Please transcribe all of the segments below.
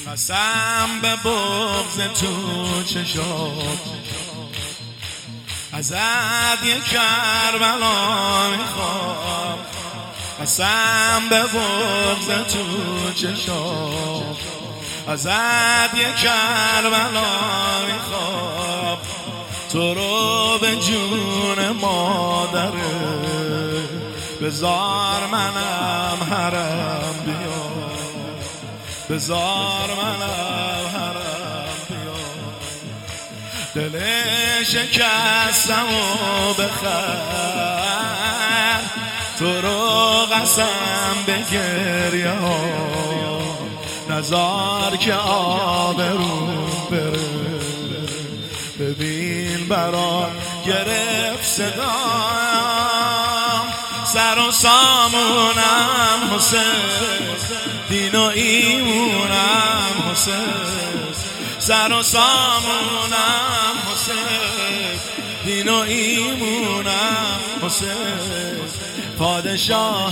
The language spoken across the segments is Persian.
قسم به بغض تو چشات ازت یک کربلا میخوام. قسم به بغض تو چشات ازت یک کربلا میخوام. تو رو به جون مادره بذار منم حرم بیام، بذار منم حرم بیام. دل شکستم و بخر تو رو قسم به گریه ها نزار که آبروم بره. ببین برات گرفت صدام سر و سامونم حسین، دین و ایمونم حسین. سر و سامونم حسین، دین و ایمونم حسین. پادشاه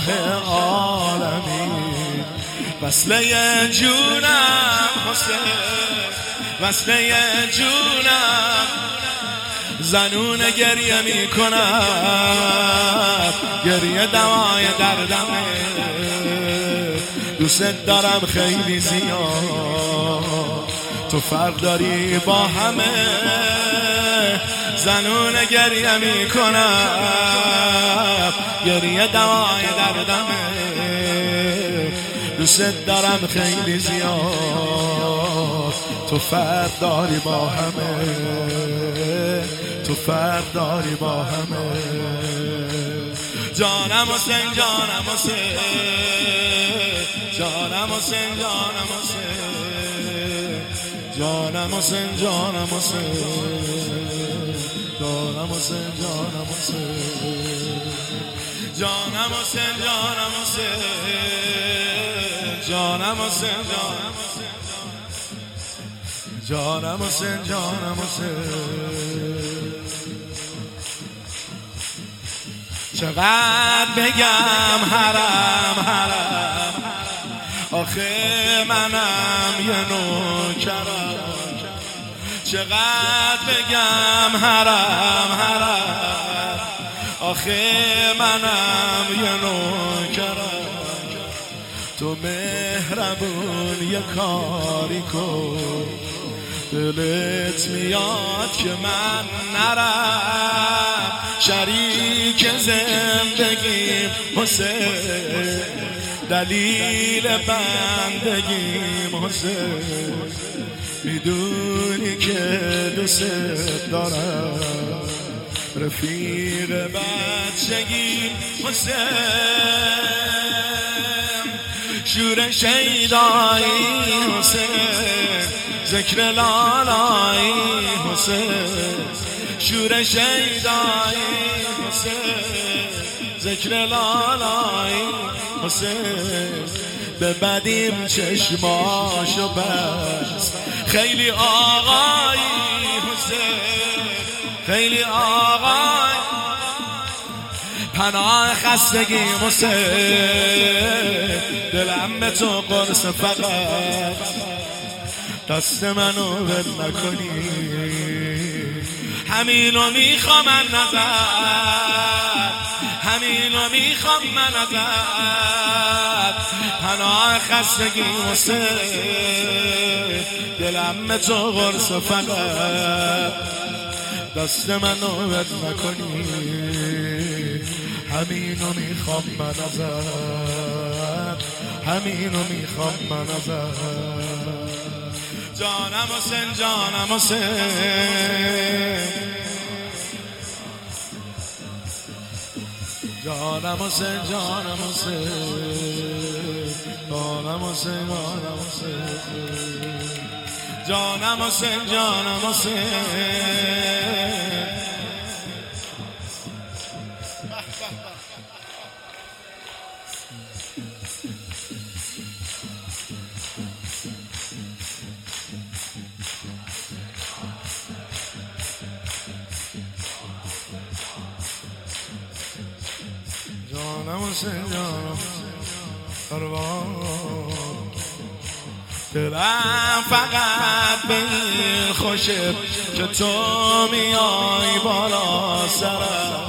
عالمی وصله جونم حسین، وصله جونم. زنون گریه می کند، گریه دوای دردمه. دوست دارم خیلی زیاد، تو فرق داری با همه. زنون گریه می کند، گریه دوای دردمه. دوست دارم خیلی زیاد، تو فرق داری با همه، تو فرق داری با همه. جانم حسین، جانم حسین، جانم حسین، جانم حسین. جانم حسین، جانم حسین، جانم حسین، جانم حسین. جانم حسین، جانم حسین، جانم حسین، جانم حسین، جانم حسین. چقدر بگم حرم حرم، آخه منم یه نوکرم. چقدر بگم حرم حرم، آخه منم یه نوکرم. تو مهربون یه کاری کن، دلت میاد که من نرم شریک زندگیم حسین، دلیل بندگیم حسین. میدونی که دوست دارم، رفیق بچگیم حسین. شور شیدایی حسین، ذکر لالایی حسین. شور شیدایی حسین، ذکر لالایی حسین. ببدیم چشماشو بس، خیلی آقایی حسین، خیلی آقای. پناه خستگی حسین، دلم به تو قرص فقط. دست منو ول نکنی، همینو میخوام من ازت، همینو میخوام من ازت. پناه خستگی حسین، دلم به تو قرص فقط. دست منو ول نکنی، همینو میخوام من ازت، همینو میخوام من ازت. جانم حسین، جانم حسین، جانم حسین، جانم حسین. جانم حسین، جانم حسین، جانم حسین، جانم حسین. جانم حسین، جانم پروان دلم فقط به این خوشه که تو میای بالا سرم.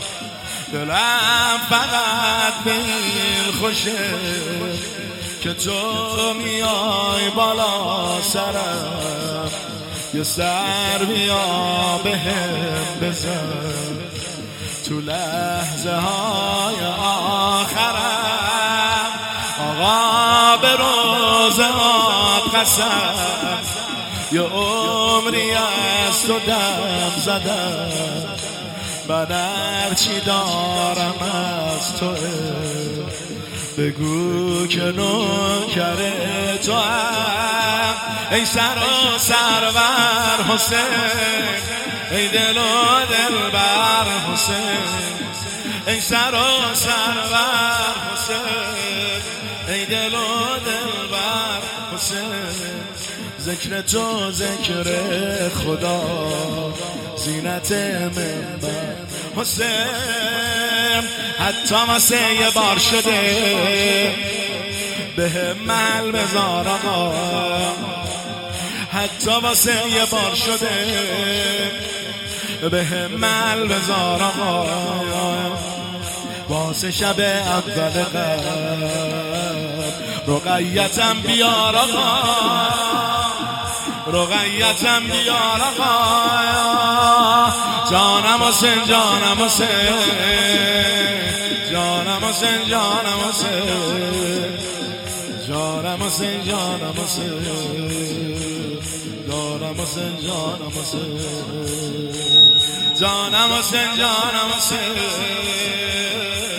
دلم فقط به این خوشه که تو میای بالا سرم. یه سر بیا بهم بزن تو لحظه های آخرم. آقا به روزات قسم یه عمری از تو دم زدم. من هرچی دارم از توه، بگو که نوکر تو هم. ای سر و سرور حسین، ای دل و دلبر حسین. ای سر و سرور حسین، ای دل و دلبر حسین. ذکر تو ذکر خدا زینت منبر حسین. حتی واسه یه بار شده به مل بزار آقا. حتی واسه یه بار شده به مل بزار آقا. واسه شب اول قلب رقیتم بیار آقا. رقیتم بیار آقا. جانم حسین جانم حسین، جانم حسین جانم حسین، جانم حسین جانم حسین، جانم حسین جانم حسین، جانم حسین جانم حسین.